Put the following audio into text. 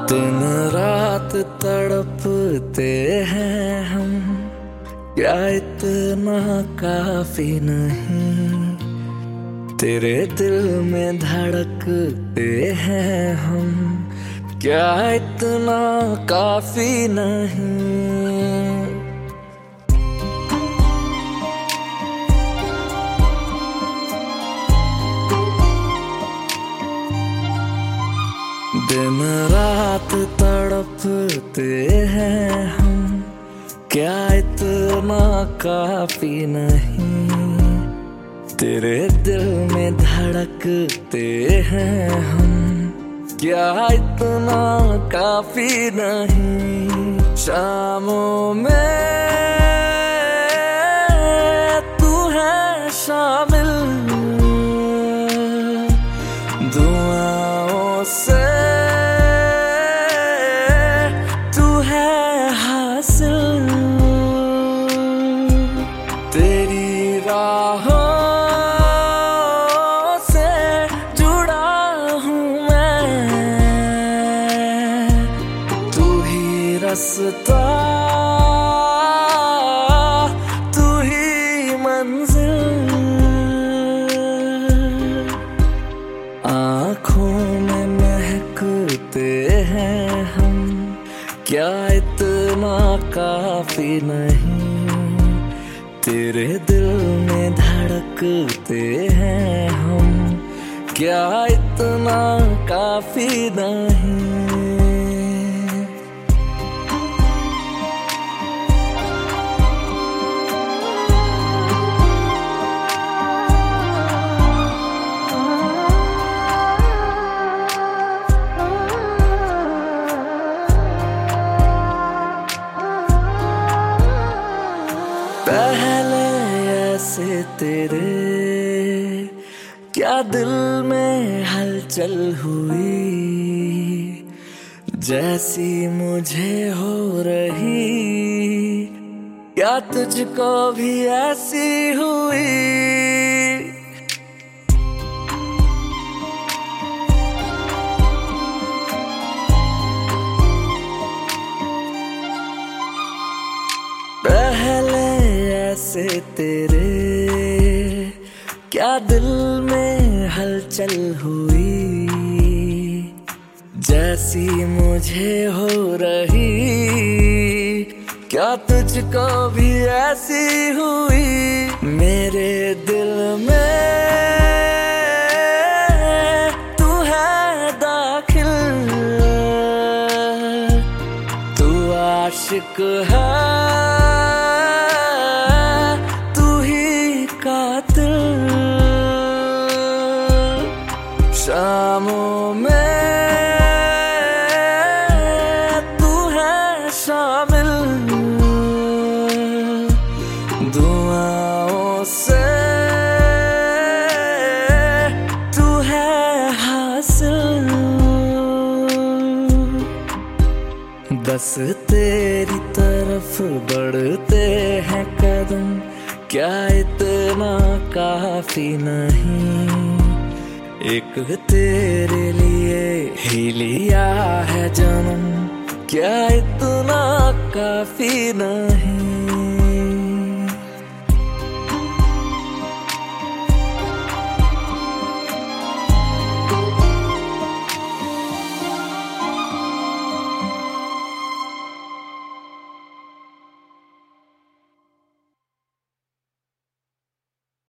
दिन रात तड़पते हैं हम, क्या इतना काफी नहीं? तेरे दिल में धड़कते हैं हम, क्या इतना काफी नहीं? दिन रात तड़पते हैं हम, क्या इतना काफी नहीं? तेरे दिल में धड़कते हैं हम, क्या इतना काफी नहीं? शामों में तू है शामिल, दुआओं से तू है हासिल, तेरी राहों से जुड़ा हूँ मैं, तू ही रास्ता, तू ही मंजिल। आँखों में महकते हैं हम, क्या इतना काफी नहीं? तेरे दिल में धड़कते हैं हम, क्या इतना काफी नहीं? पहले ऐसे तेरे क्या दिल में हलचल हुई, जैसी मुझे हो रही, क्या तुझको भी ऐसी हुई? पहले ऐसे तेरे क्या दिल में हलचल हुई, जैसी मुझे हो रही, क्या तुझको भी ऐसी हुई? मेरे दिल में तू है दाखिल, तू आशिक है, शामों में तू है शामिल, दुआओं से तू है हासिल। बस तेरी तरफ बढ़ते हैं कदम, क्या इतना काफी नहीं? एक तेरे लिए ही लिया है जन्म, क्या इतना काफी नहीं?